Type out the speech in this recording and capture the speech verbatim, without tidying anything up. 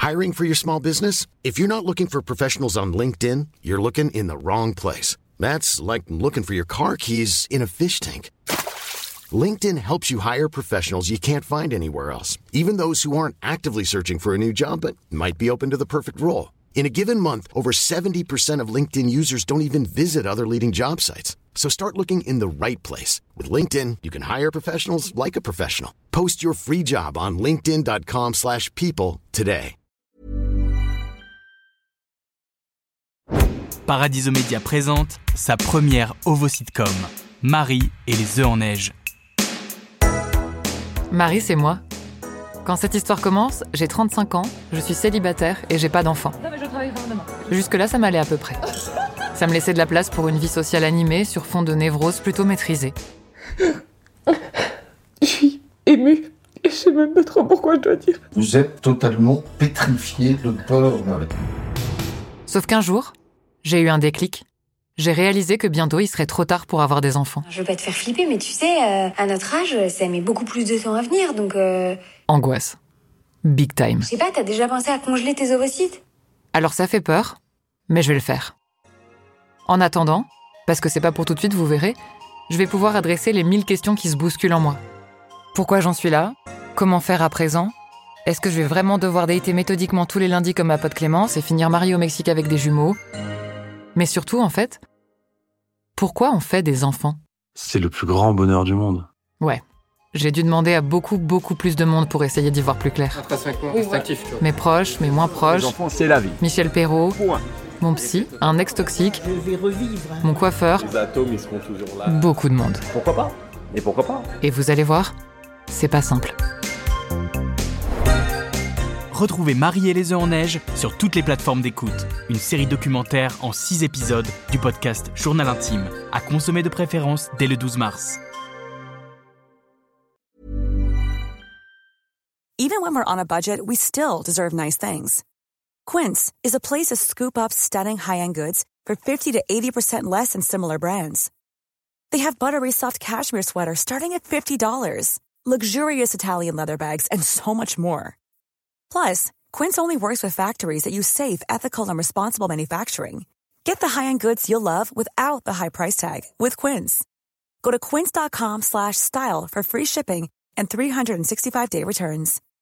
Hiring for your small business? If you're not looking for professionals on LinkedIn, you're looking in the wrong place. That's like looking for your car keys in a fish tank. LinkedIn helps you hire professionals you can't find anywhere else, even those who aren't actively searching for a new job but might be open to the perfect role. In a given month, over seventy percent of LinkedIn users don't even visit other leading job sites. So start looking in the right place. With LinkedIn, you can hire professionals like a professional. Post your free job on linkedin.com slash people today. Paradiso Media présente sa première ovo-sitcom, Marie et les œufs en neige. Marie, c'est moi. Quand cette histoire commence, j'ai trente-cinq ans, je suis célibataire et j'ai pas d'enfant. Non mais je travaille demain. Jusque-là, ça m'allait à peu près. Ça me laissait de la place pour une vie sociale animée sur fond de névrose plutôt maîtrisée. Je suis émue et je sais même pas trop pourquoi je dois dire. Vous êtes totalement pétrifié de peur, Marie. Sauf qu'un jour, j'ai eu un déclic. J'ai réalisé que bientôt il serait trop tard pour avoir des enfants. Je veux pas te faire flipper, mais tu sais, euh, à notre âge, ça met beaucoup plus de temps à venir, donc... Euh... Angoisse. Big time. Je sais pas, t'as déjà pensé à congeler tes ovocytes ? Alors ça fait peur, mais je vais le faire. En attendant, parce que c'est pas pour tout de suite, vous verrez, je vais pouvoir adresser les mille questions qui se bousculent en moi. Pourquoi j'en suis là ? Comment faire à présent ? Est-ce que je vais vraiment devoir dater méthodiquement tous les lundis comme ma pote Clémence et finir mariée au Mexique avec des jumeaux ? Mais surtout, en fait, pourquoi on fait des enfants ? C'est le plus grand bonheur du monde. Ouais. J'ai dû demander à beaucoup, beaucoup plus de monde pour essayer d'y voir plus clair. Après cinq mois, c'est actif, tu vois. Mes proches, mes moins proches. Les enfants, c'est la vie. Michel Perrault. Point. Mon psy, un ex toxique. Je vais revivre. Mon coiffeur. Les atomes, ils seront toujours là. Beaucoup de monde. Pourquoi pas ? Et pourquoi pas ? Et vous allez voir, c'est pas simple. Retrouvez Marie et les œufs en neige sur toutes les plateformes d'écoute. Une série documentaire en six épisodes du podcast Journal Intime, à consommer de préférence dès le douze mars. Even when we're on a budget, we still deserve nice things. Quince is a place to scoop up stunning high-end goods for fifty to eighty percent less than similar brands. They have buttery soft cashmere sweaters starting at fifty dollars, luxurious Italian leather bags, and so much more. Plus, Quince only works with factories that use safe, ethical, and responsible manufacturing. Get the high-end goods you'll love without the high price tag with Quince. Go to quince.com slash style for free shipping and three sixty-five day returns.